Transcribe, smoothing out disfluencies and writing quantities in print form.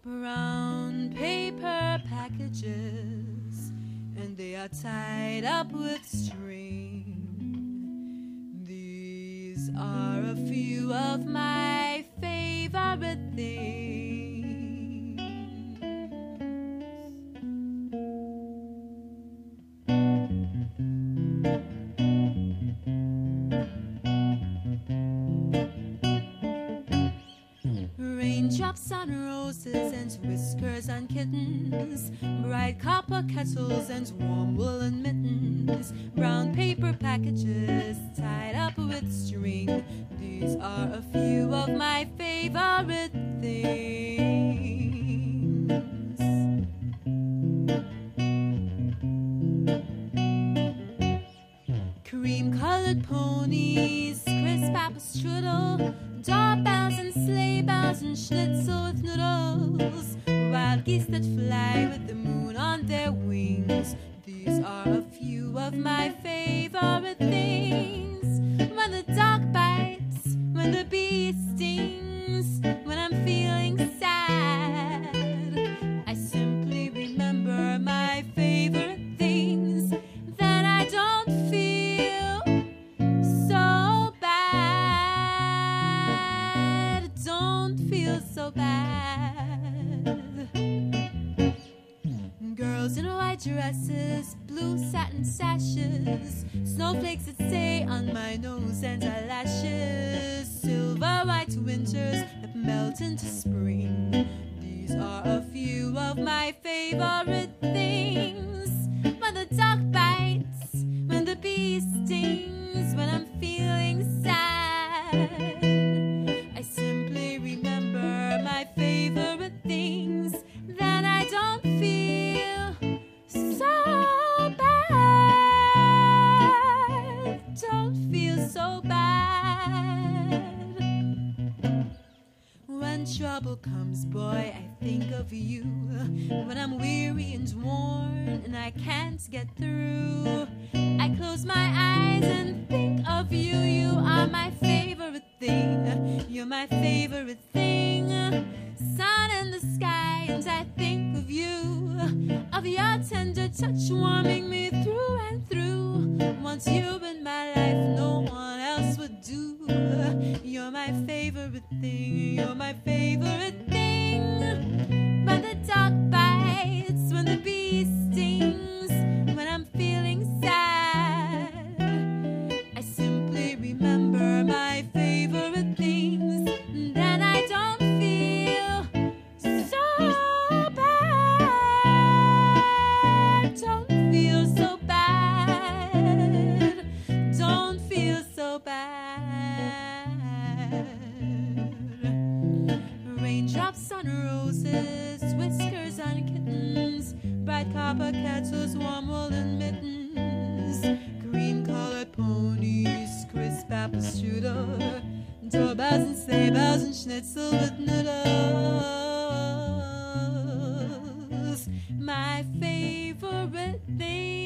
brown paper packages, and they are tied up with string. These are a few of my favorite things. Raindrops on roses and whiskers on kittens, bright copper kettles and warm woolen mittens, brown paper packages tied up with string. These are a few of my favorite things. Cream-colored ponies, crisp apple strudel, doorbells and sleigh bells and schnitzel with noodles, wild geese that fly with the moon on their wings. These are a few of my favorite things. When the dog bites, when the bee stings, when I'm feeling sad, I simply remember my favorite things. Then I don't feel so bad. Don't feel so bad. Girls in white dresses, blue satin sashes, snowflakes that stay on my nose and eyelashes, silver white winters that melt into spring. These are a few of my favorite things. When the dog bites, when the bee stings, when I'm feeling sad, I simply remember my favorite things. Then I don't feel so bad. Don't feel so bad. When trouble comes, boy, I think of you. When I'm weary and worn and I can't get through, I close my eyes and think of you. You are my favorite thing. You're my favorite thing. Sun in the sky, and I think of you, of your tender touch warming me through and through. Once you in my life, no one else would do. You're my favorite thing. You're my favorite thing. When the dog bites, when the bee stings, when I'm feeling sad, I simply remember my favorite things. Then I don't feel so bad. Don't feel so bad. Don't feel so bad. Raindrops on roses, whiskers on kittens, bright copper kettles, warm woolen mittens, cream-colored ponies, crisp apple strudel, doorbells and sleigh bells and schnitzel with noodles. My favorite thing.